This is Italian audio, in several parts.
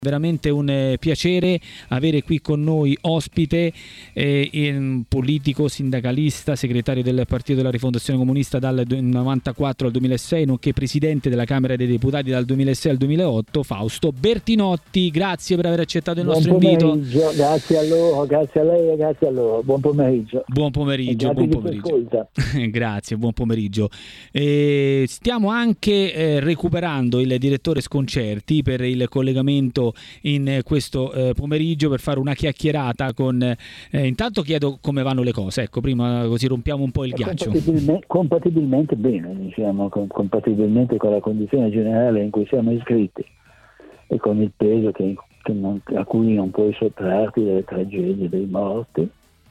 Veramente un piacere avere qui con noi ospite un politico, sindacalista, segretario del Partito della Rifondazione Comunista dal 1994 al 2006, nonché presidente della Camera dei Deputati dal 2006 al 2008, Fausto Bertinotti. Grazie per aver accettato il nostro invito. Grazie a loro, grazie a lei e grazie a loro. Buon pomeriggio. Buon pomeriggio, buon pomeriggio. Grazie, buon pomeriggio. Stiamo anche recuperando il direttore Sconcerti per il collegamento in questo pomeriggio per fare una chiacchierata con intanto chiedo come vanno le cose, ecco, prima così rompiamo un po' il ghiaccio. Compatibilmente bene, diciamo, compatibilmente con la condizione generale in cui siamo iscritti e con il peso a cui non puoi sottrarti delle tragedie, dei morti,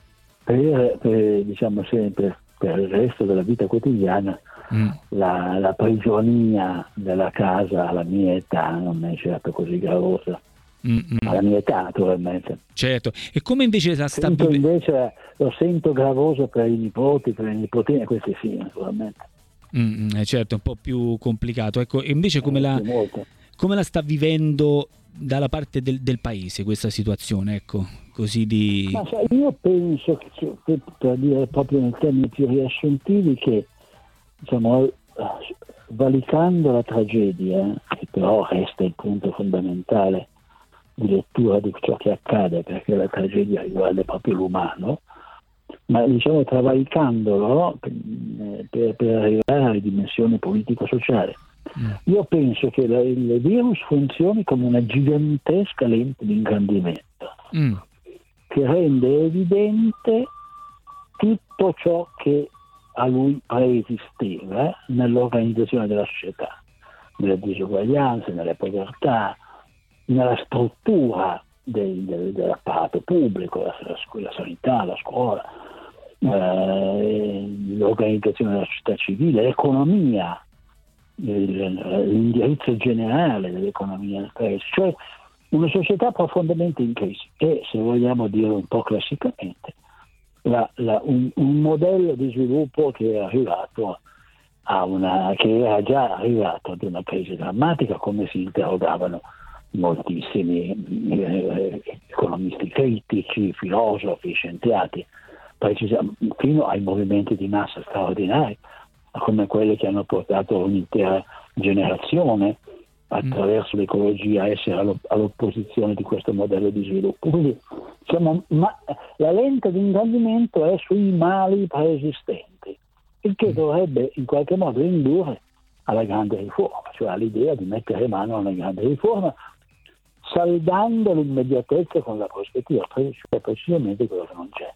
diciamo sempre per il resto della vita quotidiana. La prigionia della casa alla mia età non è certo così gravosa. Alla mia età, naturalmente. Certo. E come invece la sta invece lo sento gravoso per i nipoti, per le nipotine, questi sì, naturalmente. Certo, è un po' più complicato. Ecco, e invece come la sta vivendo dalla parte del paese questa situazione, ecco, così di... Ma sai, io penso che, per dire proprio nei termini più riassuntivi, che diciamo, valicando la tragedia, che però resta il punto fondamentale di lettura di ciò che accade, perché la tragedia riguarda proprio l'umano, ma diciamo travalicandolo per arrivare alla dimensione politico-sociale. Io penso che il virus funzioni come una gigantesca lente di ingrandimento che rende evidente tutto ciò che a lui preesisteva nell'organizzazione della società, nelle disuguaglianze, nelle povertà, nella struttura dell'apparato pubblico, la sanità, la scuola, l'organizzazione della società civile, l'economia, l'indirizzo generale dell'economia del paese, cioè una società profondamente in crisi e, se vogliamo dire un po' classicamente, un modello di sviluppo che è arrivato che era già arrivato ad una crisi drammatica, come si interrogavano moltissimi economisti critici, filosofi, scienziati, fino ai movimenti di massa straordinari, come quelli che hanno portato un'intera generazione attraverso l'ecologia a essere all'opposizione di questo modello di sviluppo. Quindi la lente di ingrandimento è sui mali preesistenti, il che dovrebbe in qualche modo indurre alla grande riforma, cioè all'idea di mettere mano a una grande riforma, saldando l'immediatezza con la prospettiva, cioè precisamente quello che non c'è.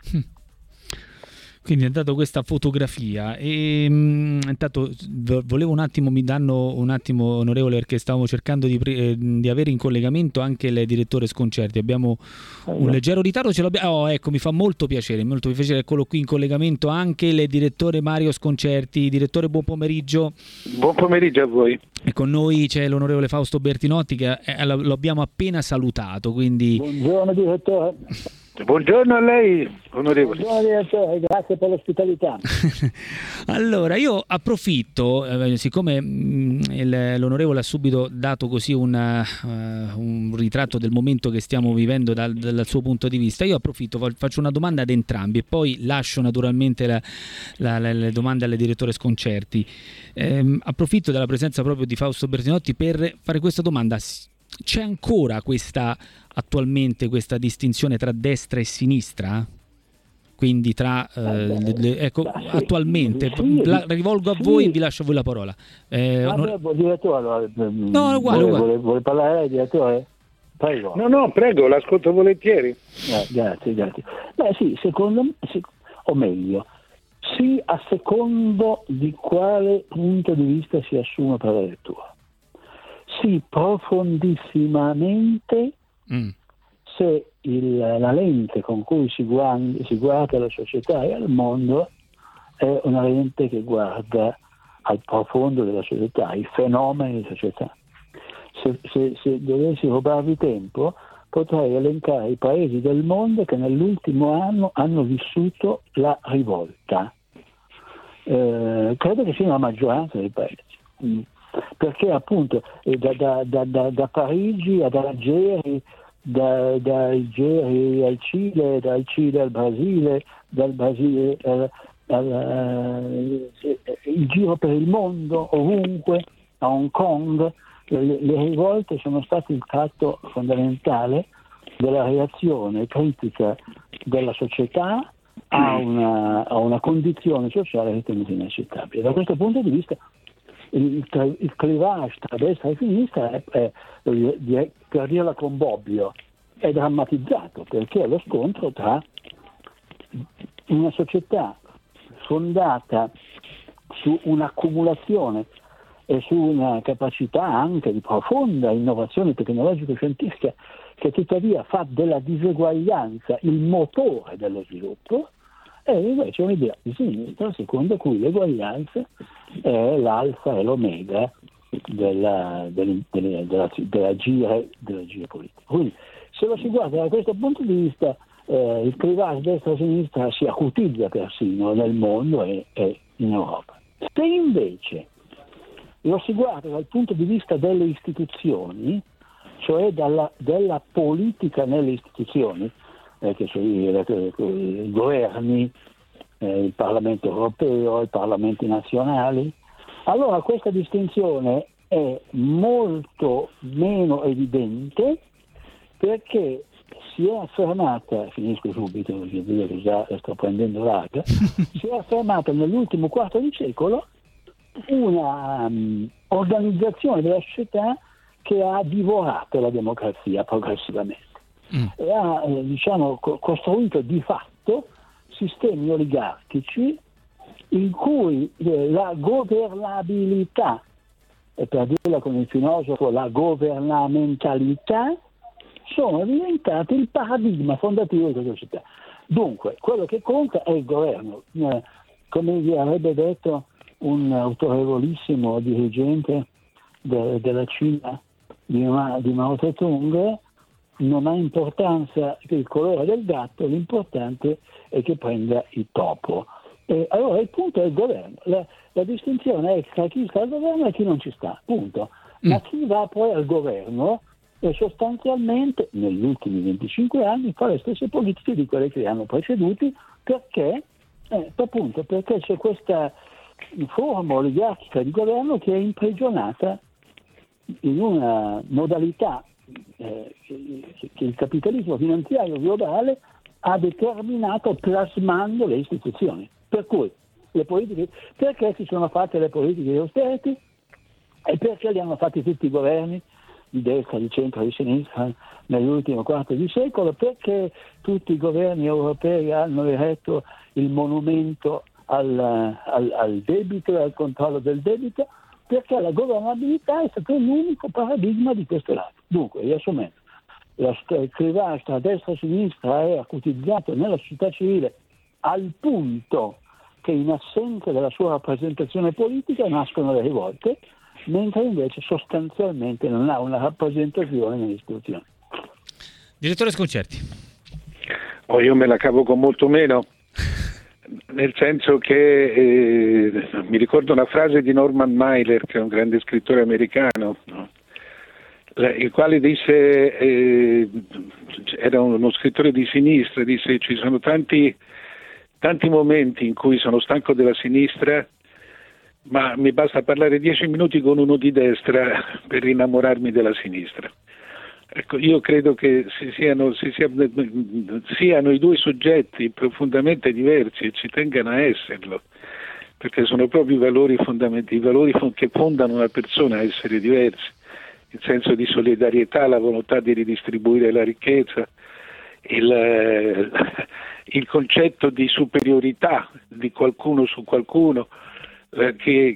Quindi è dato questa fotografia e intanto volevo un attimo, mi danno un attimo, onorevole, perché stavamo cercando di avere in collegamento anche il direttore Sconcerti. Abbiamo un leggero ritardo, ce l'abbiamo. Ecco, mi fa molto piacere, eccolo qui in collegamento anche il direttore Mario Sconcerti. Direttore, buon pomeriggio. Buon pomeriggio a voi. E con noi c'è l'onorevole Fausto Bertinotti che lo abbiamo appena salutato, quindi... Buongiorno direttore. Buongiorno a lei, onorevole. Buongiorno direttore, grazie per l'ospitalità. Allora, io approfitto, siccome l'onorevole ha subito dato così un ritratto del momento che stiamo vivendo dal suo punto di vista, io approfitto, faccio una domanda ad entrambi e poi lascio naturalmente le domande al direttore Sconcerti. Approfitto della presenza proprio di Fausto Bertinotti per fare questa domanda. C'è ancora attualmente questa distinzione tra destra e sinistra? Quindi attualmente rivolgo a voi e vi lascio a voi la parola. Direttore, no, uguale. Vuole parlare, direttore? Prego. No, prego, l'ascolto volentieri. Grazie. Beh sì, o meglio, sì, a secondo di quale punto di vista si assume per la lettura. Sì, profondissimamente se la lente con cui si guarda la società e al mondo è una lente che guarda al profondo della società, ai fenomeni della società. Se dovessi rubarvi tempo, potrei elencare i paesi del mondo che nell'ultimo anno hanno vissuto la rivolta. Credo che sia una maggioranza dei paesi. perché appunto da Parigi ad Algeri, da Algeri al Cile, dal Cile al Brasile, dal Brasile il giro per il mondo, ovunque, a Hong Kong, le rivolte sono state il tratto fondamentale della reazione critica della società a una condizione sociale ritenuta inaccettabile. Da questo punto di vista il clivage tra destra e sinistra è, per dirla con Bobbio, è drammatizzato, perché è lo scontro tra una società fondata su un'accumulazione e su una capacità anche di profonda innovazione tecnologico-scientifica, che tuttavia fa della diseguaglianza il motore dello sviluppo, e invece un'idea di sinistra secondo cui l'eguaglianza è l'alfa e l'omega della gire politica. Quindi, se lo si guarda da questo punto di vista, il clivage destra-sinistra si acutizza persino nel mondo e in Europa. Se invece lo si guarda dal punto di vista delle istituzioni, cioè della politica nelle istituzioni, che sono i governi, il Parlamento europeo, i parlamenti nazionali, allora questa distinzione è molto meno evidente, perché si è affermata, finisco subito perché vedo che già sto prendendo larga, si è affermata nell'ultimo quarto di secolo una organizzazione della società che ha divorato la democrazia progressivamente e ha costruito di fatto sistemi oligarchici in cui la governabilità, e per dirla con il filosofo la governamentalità, sono diventati il paradigma fondativo di questa società. Dunque, quello che conta è il governo. Come vi avrebbe detto un autorevolissimo dirigente della Cina di Mao Zedong, non ha importanza il colore del gatto, l'importante è che prenda il topo. E allora il punto è il governo. La distinzione è tra chi sta al governo e chi non ci sta, punto. Ma chi va poi al governo e sostanzialmente negli ultimi 25 anni fa le stesse politiche di quelle che li hanno preceduti, perché c'è questa forma oligarchica di governo che è imprigionata in una modalità che il capitalismo finanziario globale ha determinato plasmando le istituzioni. Per cui le politiche, perché si sono fatte le politiche di austerity e perché le hanno fatte tutti i governi di destra, di centro, di sinistra nell'ultimo quarto di secolo, perché tutti i governi europei hanno eretto il monumento al debito e al controllo del debito, perché la governabilità è stato l'unico paradigma di questo lato. Dunque, riassumendo, il clivage tra destra e sinistra è acutizzato nella società civile al punto che in assenza della sua rappresentazione politica nascono le rivolte, mentre invece sostanzialmente non ha una rappresentazione nelle istituzioni. Direttore Sconcerti. Io me la cavo con molto meno, nel senso che mi ricordo una frase di Norman Mailer, che è un grande scrittore americano, no? Il quale disse, era uno scrittore di sinistra, disse: ci sono tanti momenti in cui sono stanco della sinistra, ma mi basta parlare 10 minuti con uno di destra per innamorarmi della sinistra. Ecco, io credo che siano i due soggetti profondamente diversi e ci tengano a esserlo, perché sono proprio i valori fondamentali, i valori che fondano una persona a essere diversi, il senso di solidarietà, la volontà di ridistribuire la ricchezza, il concetto di superiorità di qualcuno su qualcuno, che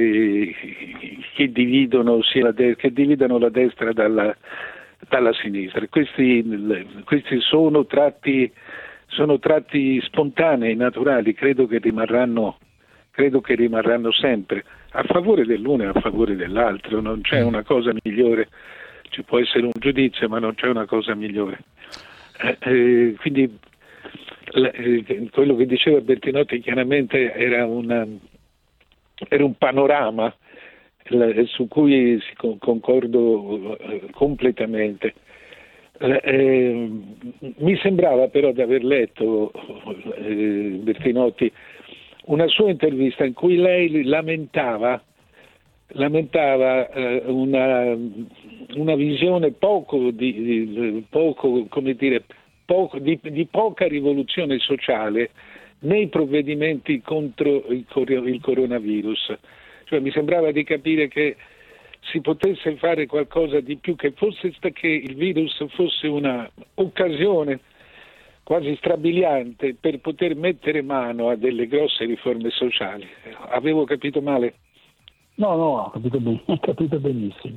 dividono la destra dalla sinistra. Questi sono tratti spontanei, naturali, credo che rimarranno sempre a favore dell'uno e a favore dell'altro. Non c'è una cosa migliore, ci può essere un giudizio, ma non c'è una cosa migliore. Quindi quello che diceva Bertinotti chiaramente era un panorama su cui concordo completamente. Mi sembrava però di aver letto, Bertinotti, una sua intervista in cui lei lamentava una visione di poca rivoluzione sociale nei provvedimenti contro il coronavirus. Cioè, mi sembrava di capire che si potesse fare qualcosa di più, che il virus fosse una occasione quasi strabiliante per poter mettere mano a delle grosse riforme sociali. Avevo capito male? No, ho capito benissimo.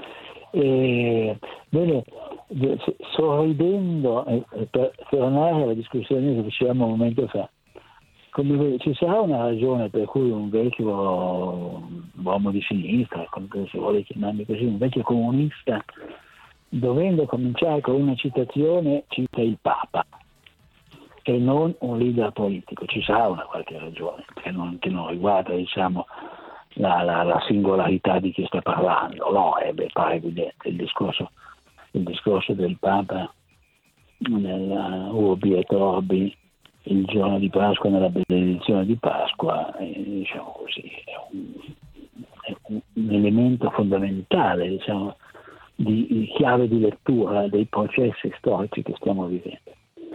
Bene, sorridendo, per tornare alla discussione che facevamo un momento fa, ci sarà una ragione per cui un vecchio uomo di sinistra, come si vuole chiamarmi così, un vecchio comunista, dovendo cominciare con una citazione, cita il Papa e non un leader politico. Ci sarà una qualche ragione che non riguarda, diciamo, la singolarità di chi sta parlando. No, pare evidente il discorso del Papa nella Urbi et Orbi il giorno di Pasqua, nella benedizione di Pasqua, diciamo così, è un elemento fondamentale, diciamo, di chiave di lettura dei processi storici che stiamo vivendo.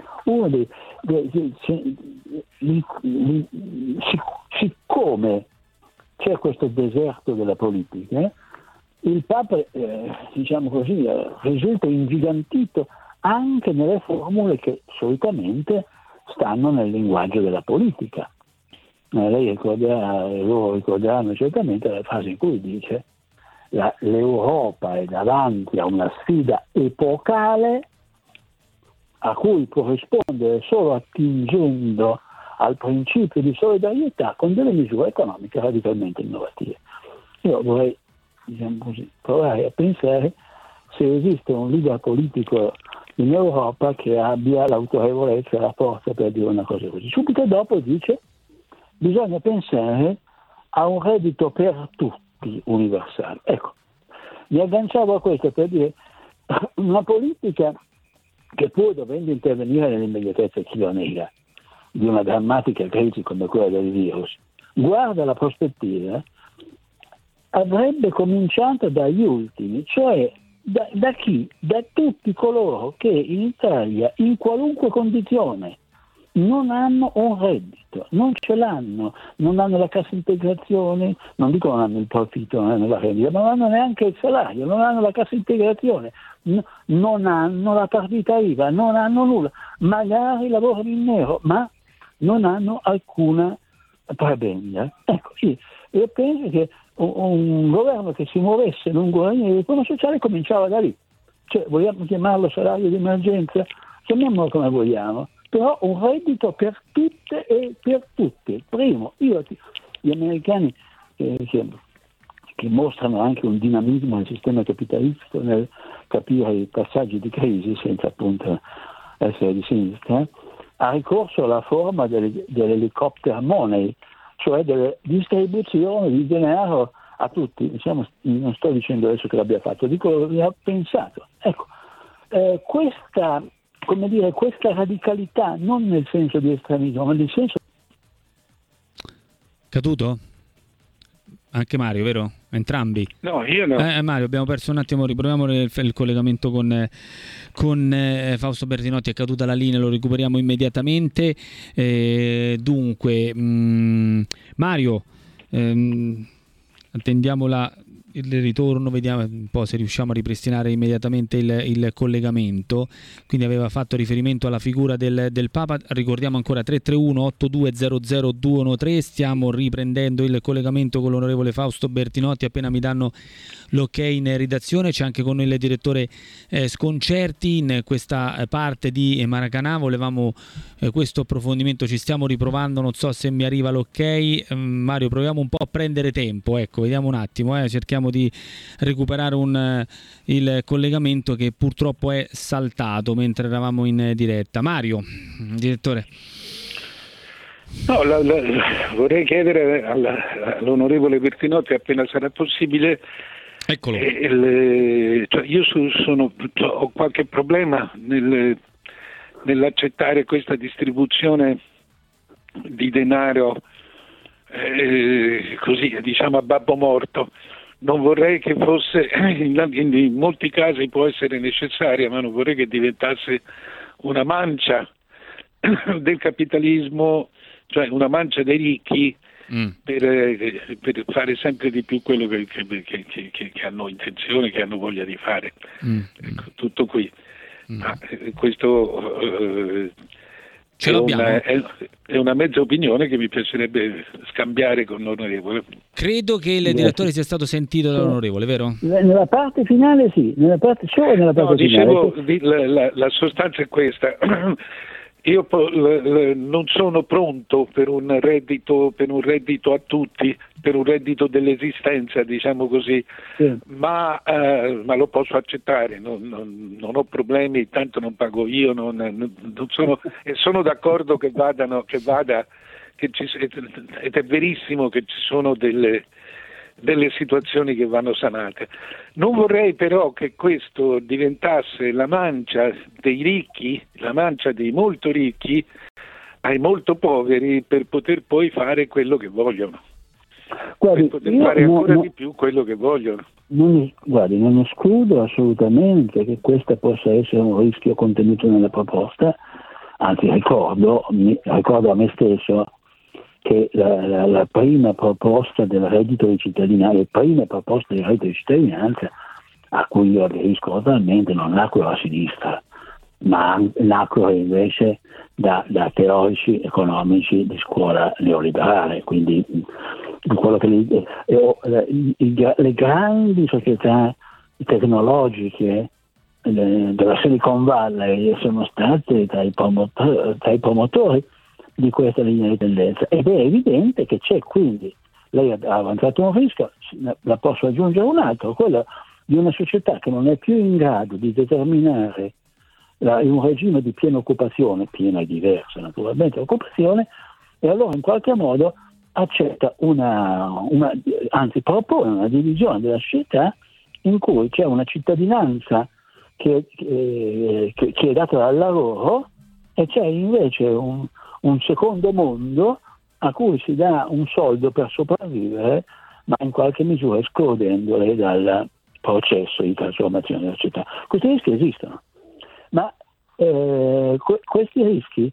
Siccome c'è questo deserto della politica, il Papa, diciamo così, risulta ingigantito anche nelle formule che solitamente stanno nel linguaggio della politica. Loro ricorderanno certamente la frase in cui dice l'Europa è davanti a una sfida epocale a cui può rispondere solo attingendo al principio di solidarietà con delle misure economiche radicalmente innovative. Io vorrei, diciamo così, provare a pensare se esiste un leader politico in Europa che abbia l'autorevolezza e la forza per dire una cosa così. Subito dopo dice: bisogna pensare a un reddito per tutti universale. Ecco, mi agganciavo a questo per dire una politica che pur dovendo intervenire nell'immediatezza chi lo nega di una drammatica crisi come quella del virus, guarda la prospettiva, avrebbe cominciato dagli ultimi, cioè da chi? Da tutti coloro che in Italia, in qualunque condizione, non hanno un reddito, non ce l'hanno, non hanno la cassa integrazione, non dico non hanno il profitto, non hanno la rendita, ma non hanno neanche il salario, non hanno la cassa integrazione, non hanno la partita IVA, non hanno nulla, magari lavorano in nero, ma non hanno alcuna prebenda. Ecco, sì, io penso che un governo che si muovesse lungo la linea di riforma sociale cominciava da lì. Cioè, vogliamo chiamarlo salario di emergenza? Chiamiamolo come vogliamo, però un reddito per tutte e per tutti. Primo, gli americani che mostrano anche un dinamismo nel sistema capitalista nel capire i passaggi di crisi senza appunto essere di sinistra, ha ricorso alla forma dell'helicopter money, cioè delle distribuzioni di denaro a tutti. Diciamo, non sto dicendo adesso che l'abbia fatto, dico che ha pensato. Ecco, questa radicalità, non nel senso di estremismo, ma nel senso... Caduto? Anche Mario, vero? Entrambi? No, io no. Mario, abbiamo perso un attimo, riproviamo il collegamento con Fausto Bertinotti, è caduta la linea, lo recuperiamo immediatamente. Dunque, Mario, attendiamo il ritorno, vediamo un po' se riusciamo a ripristinare immediatamente il collegamento. Quindi aveva fatto riferimento alla figura del Papa. Ricordiamo ancora 331-8200-213. Stiamo riprendendo il collegamento con l'onorevole Fausto Bertinotti. Appena mi danno l'ok in redazione, c'è anche con noi il direttore Sconcerti in questa parte di Maracanã. Volevamo questo approfondimento, ci stiamo riprovando, non so se mi arriva l'ok. Mario, proviamo un po' a prendere tempo, ecco, vediamo un attimo, cerchiamo di recuperare il collegamento che purtroppo è saltato mentre eravamo in diretta. Mario, direttore. No, vorrei chiedere all'onorevole Bertinotti, appena sarà possibile. Eccolo. Cioè io ho qualche problema nell'accettare questa distribuzione di denaro così, diciamo, a babbo morto. Non vorrei che fosse, in molti casi può essere necessaria, ma non vorrei che diventasse una mancia del capitalismo, cioè una mancia dei ricchi per fare sempre di più quello che hanno intenzione, che hanno voglia di fare. Ecco, tutto qui. Questo ce l'abbiamo. È una mezza opinione che mi piacerebbe scambiare con l'onorevole. Credo che il direttore sia stato sentito dall'onorevole, vero? Nella parte finale sì, nella parte finale. Dicevo, la sostanza è questa. Io non sono pronto per un reddito a tutti, per un reddito dell'esistenza, diciamo così, sì. ma lo posso accettare, non ho problemi, tanto non pago io, e sono d'accordo ed è verissimo che ci sono delle situazioni che vanno sanate. Non vorrei però che questo diventasse la mancia dei ricchi, la mancia dei molto ricchi ai molto poveri, per poter poi fare quello che vogliono. Guardi, per poter fare ancora di più quello che vogliono. Non escludo assolutamente che questo possa essere un rischio contenuto nella proposta, anzi ricordo a me stesso che la prima proposta del reddito di cittadinanza, a cui io aderisco totalmente, non nacque a sinistra, ma nacque invece da teorici economici di scuola neoliberale, quindi quello che le grandi società tecnologiche della Silicon Valley sono state tra i promotori di questa linea di tendenza, ed è evidente che c'è, quindi lei ha avanzato un rischio, la posso aggiungere un altro, quello di una società che non è più in grado di determinare un regime di piena occupazione, piena e diversa naturalmente occupazione, e allora in qualche modo accetta anzi propone una divisione della società in cui c'è una cittadinanza che è data dal lavoro, e c'è invece un secondo mondo a cui si dà un soldo per sopravvivere, ma in qualche misura escludendole dal processo di trasformazione della società. Questi rischi esistono, ma questi rischi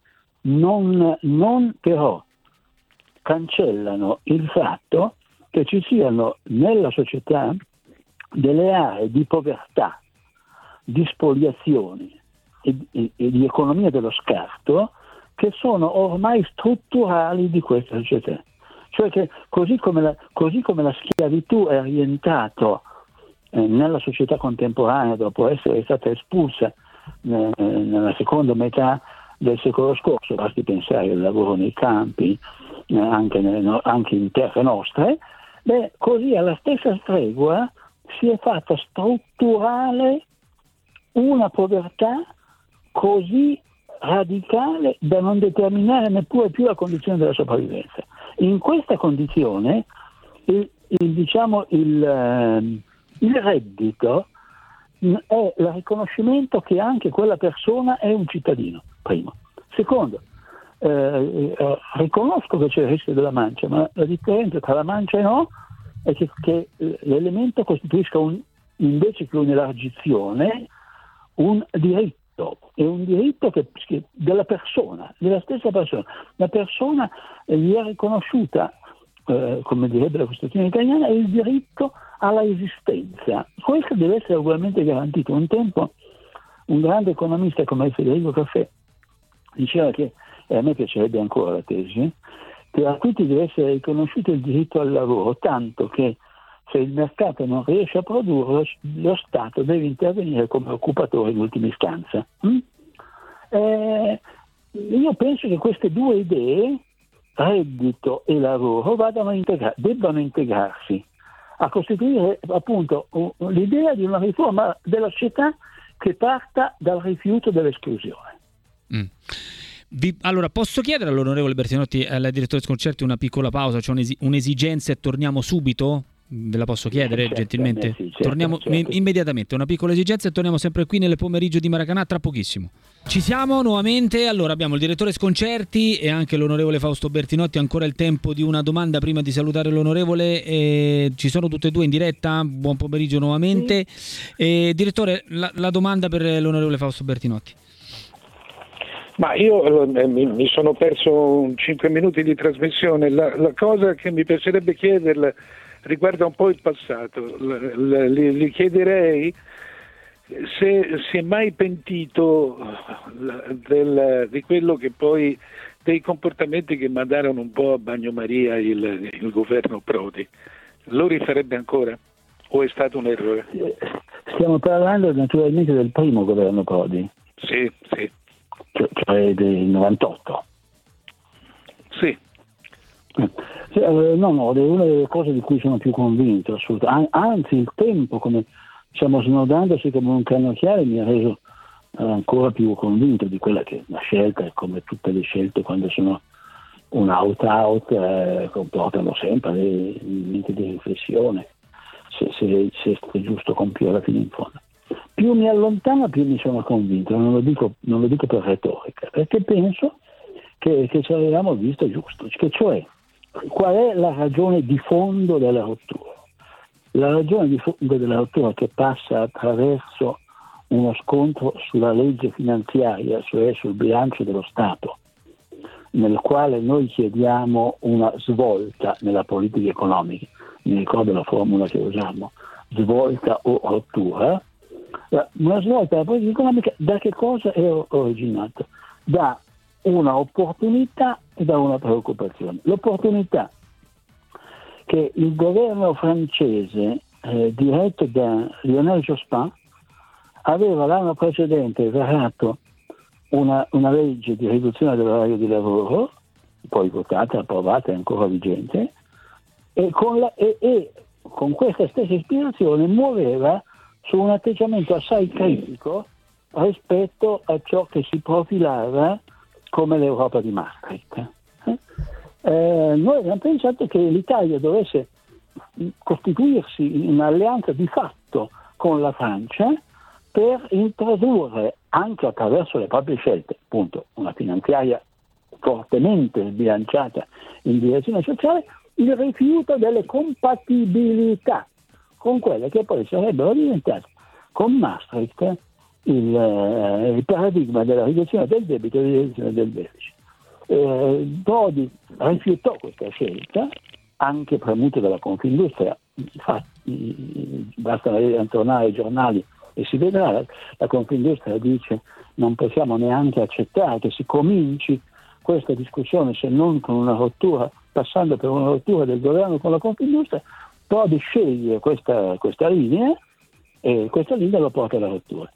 non però cancellano il fatto che ci siano nella società delle aree di povertà, di spoliazione e di economia dello scarto che sono ormai strutturali di questa società. Cioè che così come la schiavitù è orientato nella società contemporanea dopo essere stata espulsa nella seconda metà del secolo scorso, basti pensare al lavoro nei campi, anche in terre nostre, così alla stessa stregua si è fatta strutturale una povertà così radicale da non determinare neppure più la condizione della sopravvivenza. In questa condizione il reddito è il riconoscimento che anche quella persona è un cittadino, primo. Secondo, riconosco che c'è il rischio della mancia, ma la differenza tra la mancia e no è che l'elemento costituisca invece che un'elargizione, un diritto, è un diritto della persona, della stessa persona. La persona gli è riconosciuta, come direbbe la Costituzione italiana, il diritto alla esistenza. Questo deve essere ugualmente garantito. Un tempo un grande economista come Federico Caffè diceva che, e a me piacerebbe ancora la tesi, che a tutti deve essere riconosciuto il diritto al lavoro, tanto che se il mercato non riesce a produrlo, lo Stato deve intervenire come occupatore in ultima istanza. Io penso che queste due idee, reddito e lavoro, debbano integrarsi a costituire appunto l'idea di una riforma della società che parta dal rifiuto dell'esclusione. Allora, posso chiedere all'onorevole Bertinotti e al direttore Sconcerti una piccola pausa? C'è un'esigenza e torniamo subito? Ve la posso chiedere, certo, gentilmente? sì, certo, torniamo immediatamente, una piccola esigenza e torniamo sempre qui nel pomeriggio di Maracanã tra pochissimo. Ci siamo nuovamente, allora abbiamo il direttore Sconcerti e anche l'onorevole Fausto Bertinotti. Ancora il tempo di una domanda prima di salutare l'onorevole. Ci sono tutte e due in diretta, buon pomeriggio nuovamente. Direttore, la domanda per l'onorevole Fausto Bertinotti. Ma io mi sono perso 5 minuti di trasmissione. La cosa che mi piacerebbe chiederle riguarda un po' il passato. Gli chiederei se si è mai pentito di quello che poi, dei comportamenti che mandarono un po' a bagnomaria il governo Prodi. Lo rifarebbe ancora o è stato un errore? Stiamo parlando naturalmente del primo governo Prodi. Sì. Cioè del 98. Sì. No, è una delle cose di cui sono più convinto, assolutamente. Anzi, il tempo, come stiamo snodandosi come un cannocchiale, mi ha reso ancora più convinto di quella che la scelta, come tutte le scelte quando sono un out, comportano sempre dei momenti di riflessione, se è giusto compierla fino in fondo. Più mi allontano, più mi sono convinto, non lo dico per retorica, perché penso che ci avevamo visto giusto, cioè qual è la ragione di fondo della rottura? La ragione di fondo della rottura che passa attraverso uno scontro sulla legge finanziaria, cioè sul bilancio dello Stato, nel quale noi chiediamo una svolta nella politica economica, mi ricordo la formula che usiamo, svolta o rottura. Una svolta della politica economica da che cosa è originata? Da una opportunità e da una preoccupazione. L'opportunità che il governo francese diretto da Lionel Jospin aveva l'anno precedente varato una legge di riduzione dell'orario di lavoro, poi votata, approvata e ancora vigente, e con questa stessa ispirazione muoveva su un atteggiamento assai critico rispetto a ciò che si profilava come l'Europa di Maastricht. Noi abbiamo pensato che l'Italia dovesse costituirsi in un'alleanza di fatto con la Francia per introdurre, anche attraverso le proprie scelte, appunto una finanziaria fortemente sbilanciata in direzione sociale, il rifiuto delle compatibilità con quelle che poi sarebbero diventate con Maastricht il paradigma della riduzione del debito e della riduzione del deficit. Prodi rifiutò questa scelta, anche premuto dalla Confindustria. Infatti, basta tornare ai giornali e si vedrà, la Confindustria dice non possiamo neanche accettare che si cominci questa discussione se non con una rottura, passando per una rottura del governo con la Confindustria. Prodi sceglie questa linea e questa linea lo porta alla rottura.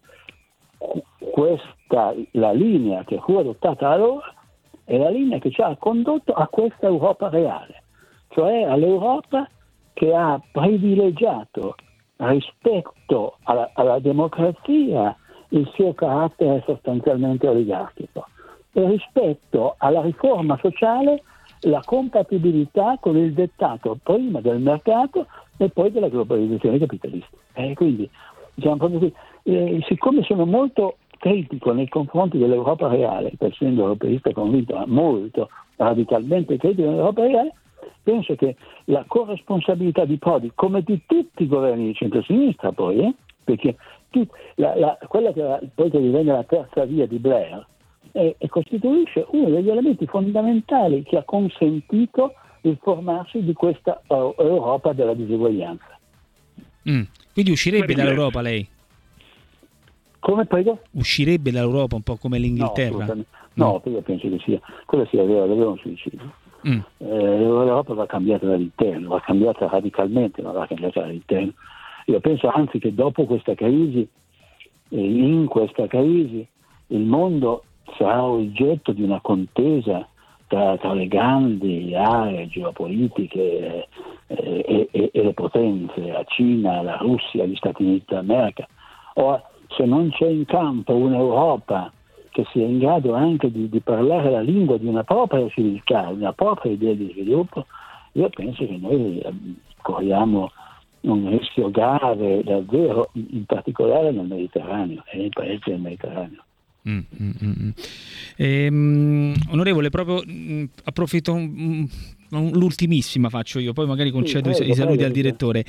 La linea che fu adottata allora è la linea che ci ha condotto a questa Europa reale, cioè all'Europa che ha privilegiato rispetto alla democrazia il suo carattere sostanzialmente oligarchico e rispetto alla riforma sociale la compatibilità con il dettato prima del mercato e poi della globalizzazione capitalista. Quindi, diciamo proprio siccome sono molto critico nei confronti dell'Europa reale, essendo europeista convinto, ma molto radicalmente critico dell'Europa reale, penso che la corresponsabilità di Prodi, come di tutti i governi di centrosinistra poi, perché quella che poi che divenne la terza via di Blair, e costituisce uno degli elementi fondamentali che ha consentito il formarsi di questa Europa della diseguaglianza. Quindi uscirebbe dall'Europa lei? Come, prego? Uscirebbe dall'Europa un po' come l'Inghilterra? No, io penso che quello sia davvero un suicidio. L'Europa va cambiata dall'interno, va cambiata radicalmente, ma va cambiata dall'interno. Io penso anzi che dopo questa crisi, in questa crisi, il mondo sarà oggetto di una contesa tra le grandi aree geopolitiche e le potenze, la Cina, la Russia, gli Stati Uniti d'America. Ora, se non c'è in campo un'Europa che sia in grado anche di parlare la lingua di una propria civiltà, una propria idea di sviluppo, io penso che noi corriamo un rischio grave davvero, in particolare nel Mediterraneo e nei paesi del Mediterraneo. Onorevole, proprio approfitto, l'ultimissima faccio io, poi magari concedo i saluti al direttore.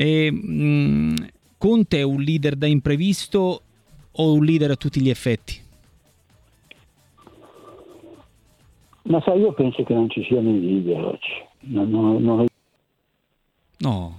Conte è un leader da imprevisto o un leader a tutti gli effetti? Ma sai, io penso che non ci siano i leader oggi. No,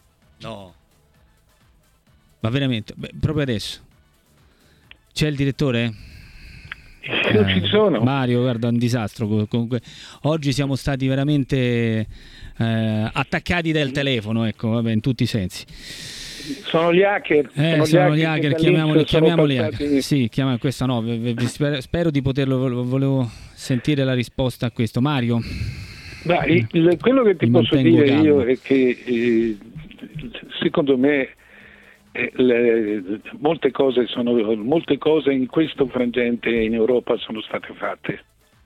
ma veramente, proprio adesso c'è il direttore? Non ci sono. Mario, guarda, un disastro. Comunque oggi siamo stati veramente attaccati dal telefono, ecco, vabbè, in tutti i sensi. Sono gli hacker. Sono gli hacker, chiamiamoli hacker. Sì, questa no, spero di poterlo, volevo sentire la risposta a questo. Mario? Quello che ti posso dire io è che secondo me molte cose in questo frangente in Europa sono state fatte.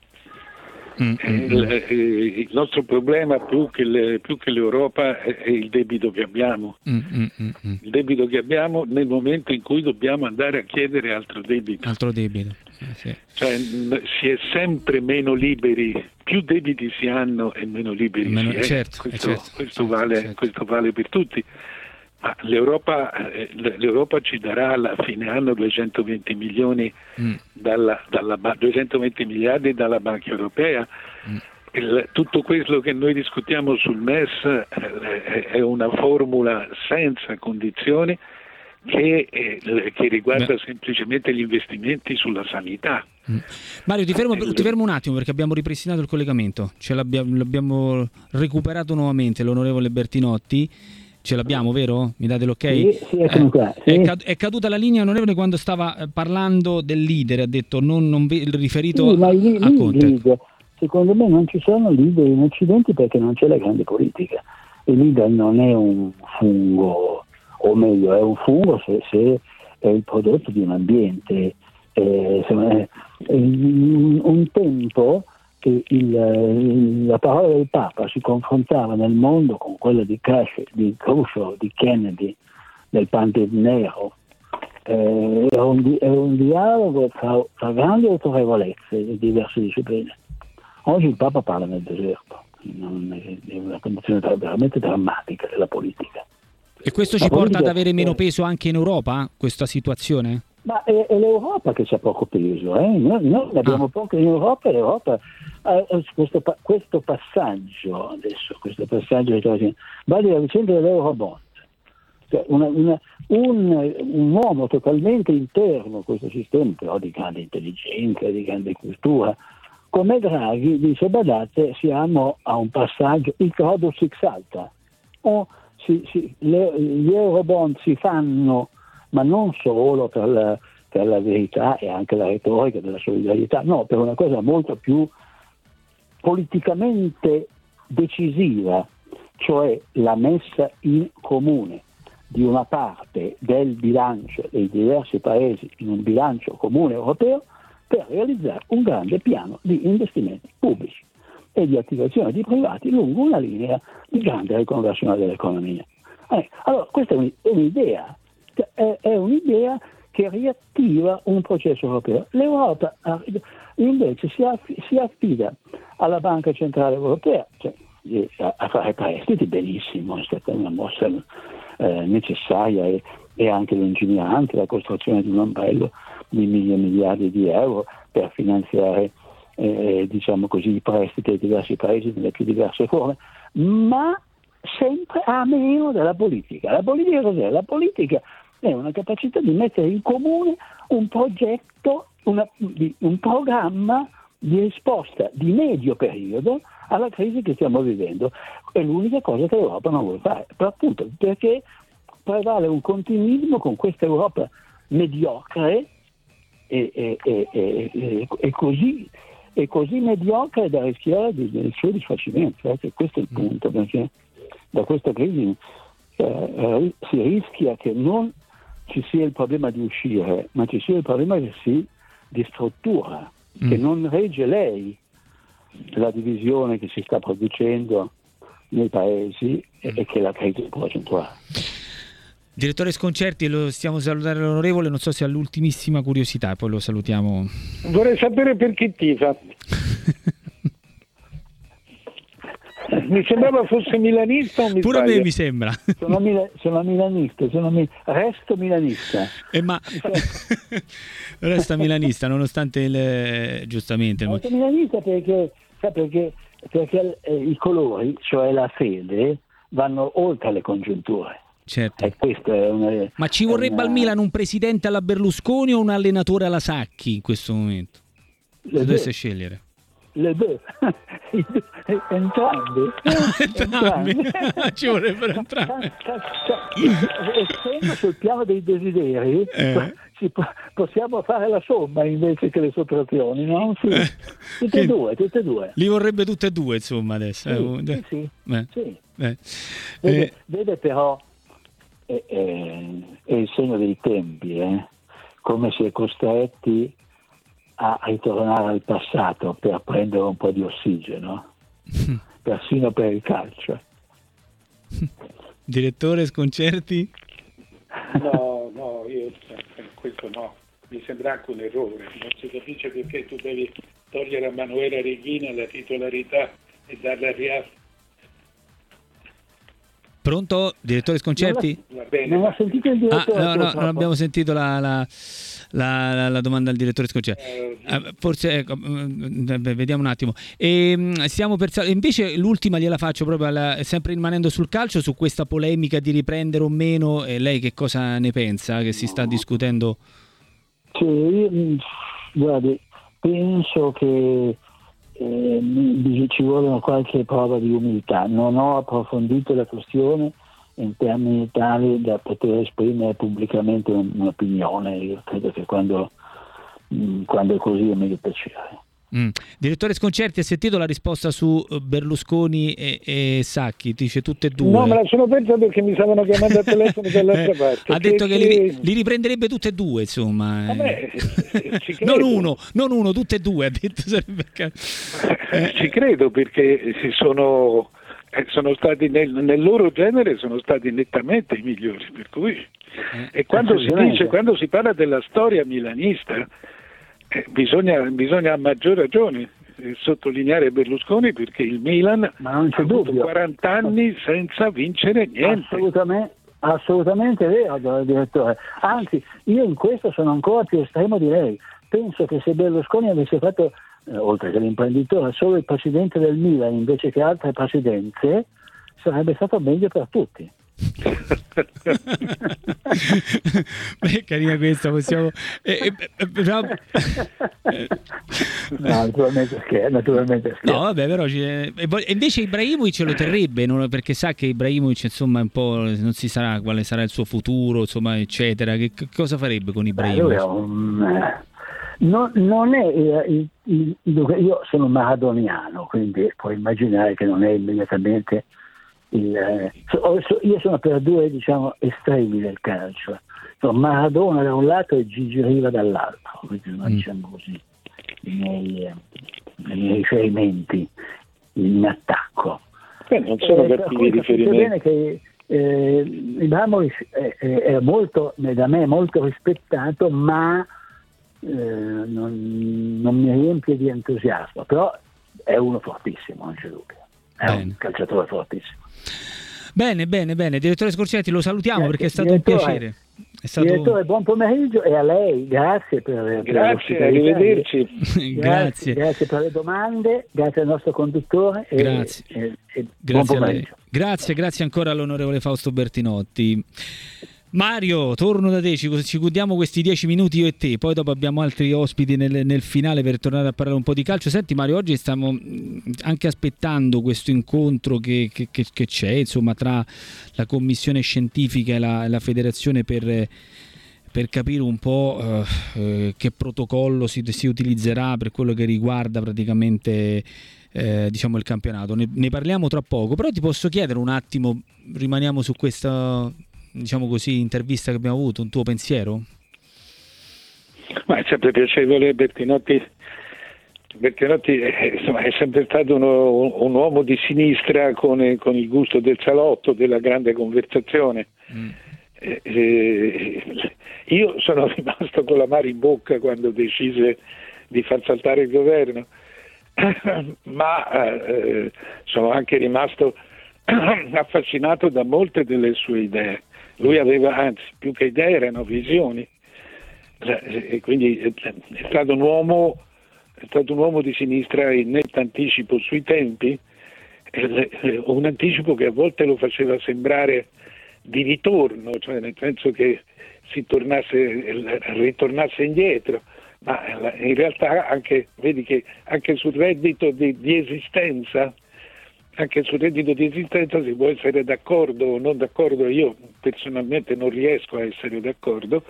Il nostro problema più che l'Europa è il debito che abbiamo. Il debito che abbiamo nel momento in cui dobbiamo andare a chiedere altro debito. Sì. Cioè, si è sempre meno liberi, più debiti si hanno e meno liberi si è. Certo, questo vale per tutti. Ma l'Europa ci darà alla fine anno 220 milioni 220 miliardi dalla Banca Europea. Tutto quello che noi discutiamo sul MES è una formula senza condizioni che riguarda semplicemente gli investimenti sulla sanità. Mario, ti fermo un attimo perché abbiamo ripristinato il collegamento, l'abbiamo recuperato nuovamente l'onorevole Bertinotti. Ce l'abbiamo, vero? Mi date l'ok? Sì, eccomi qua. Sì. È caduta la linea, onorevole, quando stava parlando del leader, ha detto non riferito ma a Conte. Leader, secondo me non ci sono leader in Occidente perché non c'è la grande politica. Il leader non è un fungo, o meglio è un fungo se è il prodotto di un ambiente. Un tempo che la parola del Papa si confrontava nel mondo con quella di Khrushchev, di Kennedy, del Pante Nero. Era un dialogo tra grandi autorevolezze di diverse discipline. Oggi il Papa parla nel deserto, è una condizione veramente drammatica della politica. E questo ci porta ad avere meno peso anche in Europa, questa situazione? Ma è l'Europa che c'ha poco peso, noi abbiamo poco in Europa. L'Europa questo passaggio adesso, vale la vicenda dell'Eurobond, cioè un uomo totalmente interno a questo sistema, però di grande intelligenza, di grande cultura, come Draghi dice: badate, siamo a un passaggio, il Crodus si salta, gli Eurobond si fanno, ma non solo per la verità e anche la retorica della solidarietà, no, per una cosa molto più politicamente decisiva, cioè la messa in comune di una parte del bilancio dei diversi paesi in un bilancio comune europeo per realizzare un grande piano di investimenti pubblici e di attivazione di privati lungo una linea di grande riconversione dell'economia. Allora, questa è un'idea, che riattiva un processo europeo. L'Europa invece si affida alla Banca Centrale Europea, cioè, a fare prestiti, benissimo, è stata una mossa necessaria e anche lungimirante, la costruzione di un ombrello di miliardi di euro per finanziare diciamo così, i prestiti ai diversi paesi nelle più diverse forme, ma sempre a meno della politica. La politica cos'è? La politica è una capacità di mettere in comune un progetto, un programma di risposta di medio periodo alla crisi che stiamo vivendo. È l'unica cosa che l'Europa non vuole fare, appunto perché prevale un continuismo con questa Europa mediocre e così mediocre da rischiare del suo disfacimento. Questo è il punto, perché da questa crisi si rischia che non ci sia il problema di uscire, ma ci sia il problema che si di struttura che non regge lei la divisione che si sta producendo nei paesi e che la crisi può accentuare. Direttore Sconcerti, lo stiamo salutando l'onorevole, non so se ha l'ultimissima curiosità, poi lo salutiamo. Vorrei sapere per chi tifa. Mi sembrava fosse milanista o mi Pure sbaglio? a me mi sembra. Sono milanista, resto milanista. Ma resta milanista nonostante giustamente Resto milanista perché i colori, cioè la fede, vanno oltre le congiunture. certo. E questo è Ma ci vorrebbe al Milan un presidente alla Berlusconi o un allenatore alla Sacchi in questo momento? Se dovesse scegliere. Le due, entrambi. Ci vorrebbero entrambi. Essendo sul piano dei desideri, possiamo fare la somma invece che le sottrazioni, no? Sì. Tutte e due. Li vorrebbe tutte e due, insomma, adesso. Sì. Vede però, è il segno dei tempi, come si è costretti a ritornare al passato per prendere un po' di ossigeno, persino per il calcio. Direttore Sconcerti? No, io questo no, mi sembra anche un errore, non si capisce perché tu devi togliere a Manuela Reghina la titolarità e darla a Rial. Pronto? Direttore Sconcerti? Va bene. Non ho sentito il direttore. No, non abbiamo sentito la domanda al direttore Sconcerti. Forse vediamo un attimo. Stiamo invece l'ultima gliela faccio proprio sempre rimanendo sul calcio, su questa polemica di riprendere o meno. Lei che cosa ne pensa che si sta discutendo? Sì, guardi, penso che ci vuole qualche prova di umiltà. Non ho approfondito la questione in termini tali da poter esprimere pubblicamente un'opinione. Io credo che quando è così è meglio tacere. Direttore Sconcerti, ha sentito la risposta su Berlusconi e Sacchi? Dice tutte e due. No, me la sono persa perché mi stavano chiamando al telefono dall'altra parte. Ha detto che li riprenderebbe tutte e due, insomma. Non uno, tutte e due, ha detto. Ci credo perché sono stati nel loro genere, sono stati nettamente i migliori, per cui e quando si parla della storia milanista bisogna a maggior ragione sottolineare Berlusconi, perché il Milan ha avuto 40 anni senza vincere niente. Assolutamente vero, direttore. Anzi, io in questo sono ancora più estremo di lei. Penso che se Berlusconi avesse fatto, oltre che l'imprenditore, solo il presidente del Milan invece che altre presidenze, sarebbe stato meglio per tutti. Beh, carina questa, possiamo naturalmente scherzo. No, vabbè, però e invece Ibrahimovic ce lo terrebbe, perché sa che Ibrahimovic insomma un po' non si sarà quale sarà il suo futuro, insomma, eccetera. Che cosa farebbe con Ibrahimovic? Non è io sono maradoniano, quindi puoi immaginare che non è immediatamente io sono per due, diciamo, estremi del calcio. Maradona da un lato e Gigi Riva dall'altro, diciamo così, i miei riferimenti in attacco. Non sono cattivi riferimenti. Bene che Ibrahimovic è molto, da me molto rispettato, ma non mi riempie di entusiasmo, però è uno fortissimo, non c'è dubbio, è un calciatore fortissimo. Bene, direttore Scorcetti, lo salutiamo perché è stato un piacere. Direttore, buon pomeriggio, e a lei grazie per arrivederci. Grazie per le domande, grazie al nostro conduttore grazie buon pomeriggio. Grazie ancora all'onorevole Fausto Bertinotti. Mario, torno da te, ci gudiamo questi 10 minuti io e te, poi dopo abbiamo altri ospiti nel finale per tornare a parlare un po' di calcio. Senti Mario, oggi stiamo anche aspettando questo incontro che c'è, insomma, tra la commissione scientifica e la federazione per capire un po' che protocollo si utilizzerà per quello che riguarda praticamente diciamo il campionato. Ne parliamo tra poco, però ti posso chiedere un attimo, rimaniamo su questa, diciamo così, intervista che abbiamo avuto, un tuo pensiero? Ma è sempre piacevole. Bertinotti insomma, è sempre stato un uomo di sinistra con il gusto del salotto, della grande conversazione. Io sono rimasto con l'amaro in bocca quando decise di far saltare il governo, ma sono anche rimasto affascinato da molte delle sue idee. Lui aveva, anzi, più che idee, erano visioni, e quindi è stato un uomo di sinistra in netto anticipo sui tempi, un anticipo che a volte lo faceva sembrare di ritorno, cioè nel senso che ritornasse indietro, ma in realtà vedi che anche sul reddito di esistenza si può essere d'accordo o non d'accordo. Io personalmente non riesco a essere d'accordo,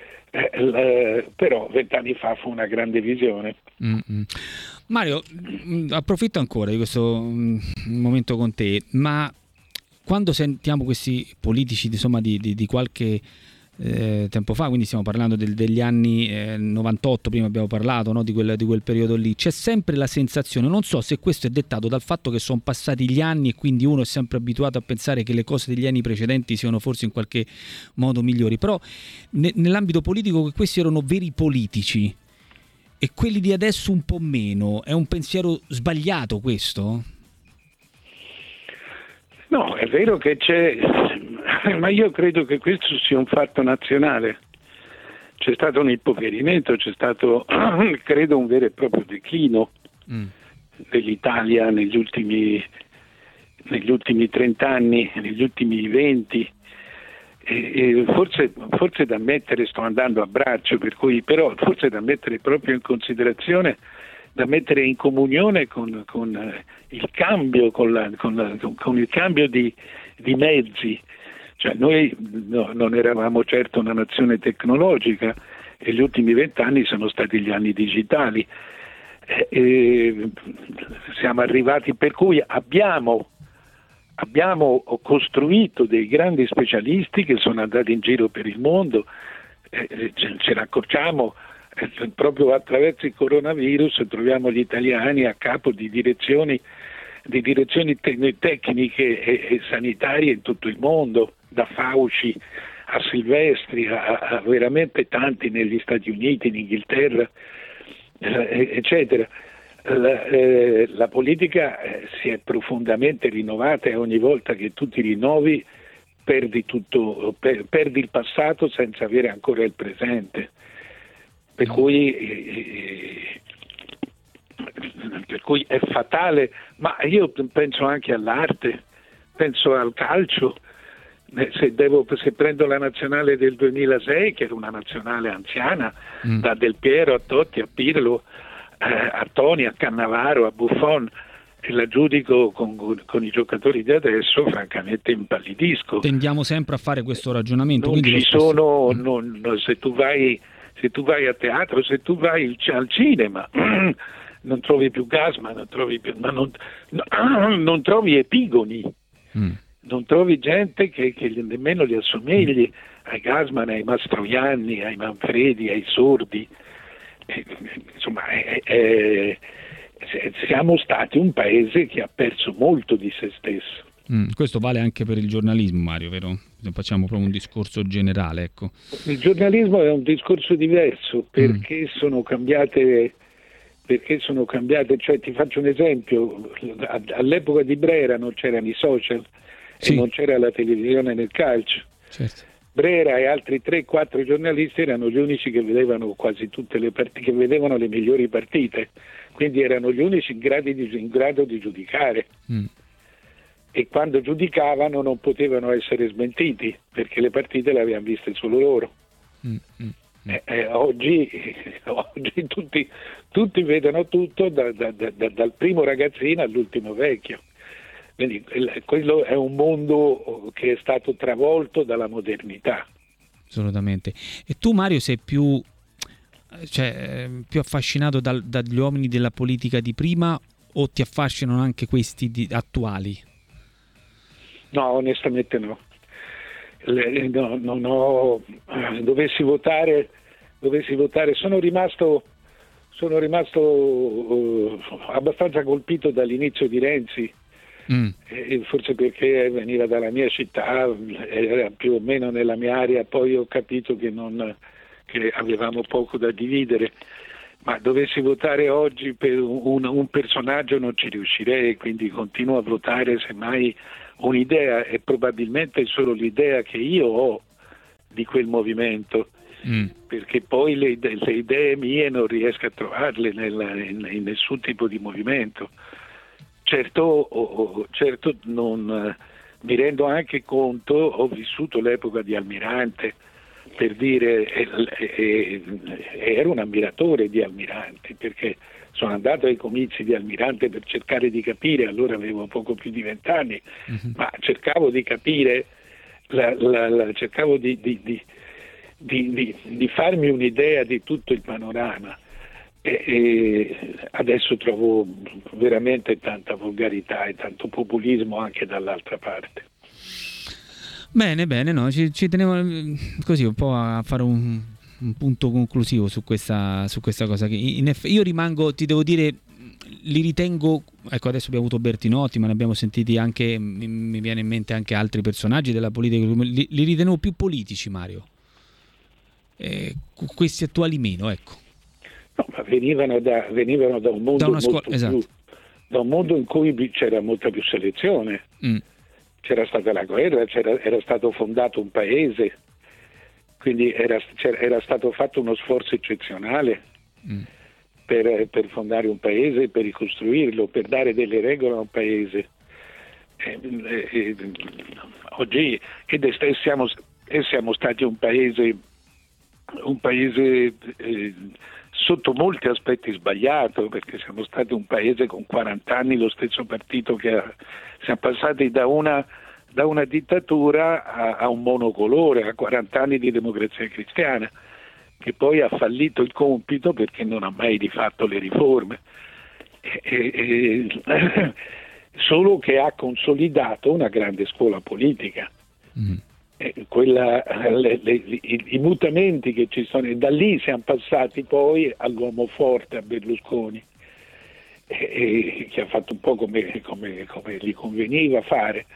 però 20 anni fa fu una grande visione. Mario, approfitto ancora di questo momento con te, ma quando sentiamo questi politici di qualche tempo fa, quindi stiamo parlando degli anni 98, prima abbiamo parlato, no, di quel periodo lì, c'è sempre la sensazione, non so se questo è dettato dal fatto che sono passati gli anni e quindi uno è sempre abituato a pensare che le cose degli anni precedenti siano forse in qualche modo migliori, però nell'ambito politico che questi erano veri politici e quelli di adesso un po' meno, è un pensiero sbagliato questo? No, è vero che c'è, ma io credo che questo sia un fatto nazionale. C'è stato un impoverimento, c'è stato, credo, un vero e proprio declino dell'Italia negli ultimi 30 anni, negli ultimi 20. E forse da mettere, sto andando a braccio, per cui però forse da mettere proprio in considerazione, da mettere in comunione con il cambio, con il cambio di mezzi. Cioè noi non eravamo certo una nazione tecnologica e gli ultimi 20 anni sono stati gli anni digitali. Siamo arrivati, per cui abbiamo costruito dei grandi specialisti che sono andati in giro per il mondo, ce ne accorgiamo. Proprio attraverso il coronavirus troviamo gli italiani a capo di direzioni tecniche e sanitarie in tutto il mondo, da Fauci a Silvestri a veramente tanti negli Stati Uniti, in Inghilterra, eccetera. La politica si è profondamente rinnovata e ogni volta che tu ti rinnovi perdi il passato senza avere ancora il presente. Per cui è fatale, ma io penso anche all'arte, penso al calcio. Se prendo la nazionale del 2006, che era una nazionale anziana, da Del Piero a Totti a Pirlo, a Toni, a Cannavaro, a Buffon, e la giudico con i giocatori di adesso, francamente impallidisco. Tendiamo sempre a fare questo ragionamento. Non ci sono, se tu vai a teatro, se tu vai al cinema, non trovi più Gassman, non trovi epigoni, non trovi gente che nemmeno li assomigli ai Gassman, ai Mastroianni, ai Manfredi, ai Sordi. Insomma, siamo stati un paese che ha perso molto di se stesso. Questo vale anche per il giornalismo, Mario, vero? Facciamo proprio un discorso generale, ecco. Il giornalismo è un discorso diverso perché sono cambiate, cioè ti faccio un esempio, all'epoca di Brera non c'erano i social e non c'era la televisione nel calcio. Certo. Brera e altri 3-4 giornalisti erano gli unici che vedevano quasi tutte le partite, che vedevano le migliori partite, quindi erano gli unici in grado di giudicare. E quando giudicavano non potevano essere smentiti perché le partite le avevano viste solo loro. Oggi tutti vedono tutto dal primo ragazzino all'ultimo vecchio. Quindi quello è un mondo che è stato travolto dalla modernità. Assolutamente. E tu, Mario, sei più affascinato dagli uomini della politica di prima o ti affascinano anche questi attuali? No, onestamente no. Dovessi votare dovessi votare, sono rimasto abbastanza colpito dall'inizio di Renzi, forse perché veniva dalla mia città, era più o meno nella mia area, poi ho capito che avevamo poco da dividere, ma dovessi votare oggi per un personaggio non ci riuscirei, quindi continuo a votare semmai un'idea, e probabilmente solo l'idea che io ho di quel movimento, perché poi le idee mie non riesco a trovarle in nessun tipo di movimento. Certo non mi rendo anche conto, ho vissuto l'epoca di Almirante, per dire, ero un ammiratore di Almirante, perché sono andato ai comizi di Almirante per cercare di capire, allora avevo poco più di 20 anni, ma cercavo di capire, cercavo di farmi un'idea di tutto il panorama, e adesso trovo veramente tanta volgarità e tanto populismo anche dall'altra parte. Bene, no, ci tenevo così un po' a fare un punto conclusivo su questa cosa che io rimango, ti devo dire, li ritengo, ecco, adesso abbiamo avuto Bertinotti, ma ne abbiamo sentiti anche, mi viene in mente anche altri personaggi della politica, li ritenevo più politici, Mario, questi attuali meno, ecco. No, ma venivano da un mondo molto esatto. più, da un mondo in cui c'era molta più selezione. C'era stata la guerra, era stato fondato un paese, quindi era stato fatto uno sforzo eccezionale per fondare un paese, per ricostruirlo, per dare delle regole a un paese. Oggi siamo stati un paese sotto molti aspetti sbagliato, perché siamo stati un paese con 40 anni, lo stesso partito siamo passati da una dittatura a un monocolore, a 40 anni di democrazia cristiana, che poi ha fallito il compito perché non ha mai rifatto le riforme, solo che ha consolidato una grande scuola politica. I mutamenti che ci sono, e da lì siamo passati poi all'uomo forte, a Berlusconi, che ha fatto un po' come gli conveniva fare.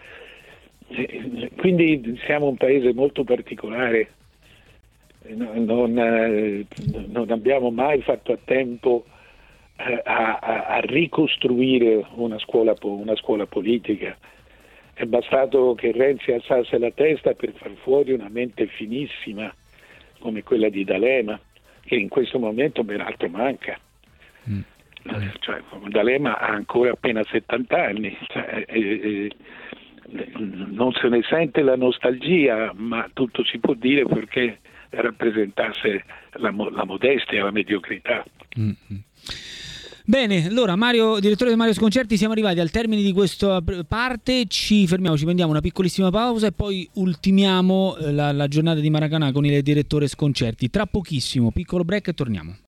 Quindi siamo un paese molto particolare, non abbiamo mai fatto a tempo a ricostruire una scuola politica. È bastato che Renzi alzasse la testa per far fuori una mente finissima come quella di D'Alema, che in questo momento peraltro manca. Cioè, D'Alema ha ancora appena 70 anni, non se ne sente la nostalgia, ma tutto si può dire perché rappresentasse la modestia, la mediocrità. Bene, allora Mario, direttore di Mario Sconcerti, siamo arrivati al termine di questa parte, ci fermiamo, ci prendiamo una piccolissima pausa e poi ultimiamo la giornata di Maracanã con il direttore Sconcerti. Tra pochissimo, piccolo break e torniamo.